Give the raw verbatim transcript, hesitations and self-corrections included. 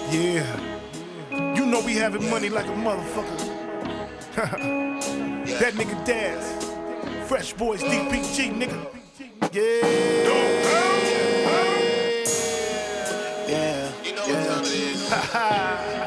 Yeah, you know we having money like a motherfucker. That nigga Daz, Fresh Boys D P G, nigga. Yeah. Yeah, You know what time it is.